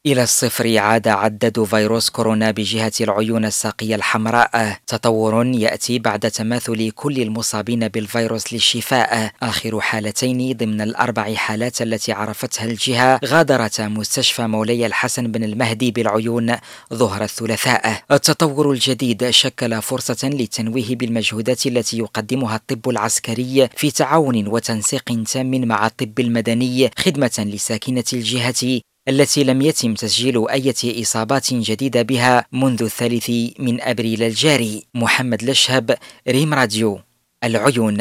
إلى الصفر عاد عدد فيروس كورونا بجهة العيون الساقية الحمراء، تطور يأتي بعد تماثل كل المصابين بالفيروس للشفاء. آخر حالتين ضمن الأربع حالات التي عرفتها الجهة غادرتا مستشفى مولاي الحسن بن المهدي بالعيون ظهر الثلاثاء. التطور الجديد شكل فرصة للتنويه بالمجهودات التي يقدمها الطب العسكري في تعاون وتنسيق تام مع الطب المدني خدمة لساكنة الجهة التي لم يتم تسجيل أي إصابات جديدة بها منذ 3 أبريل الجاري. محمد لشهب، ريم راديو، العيون.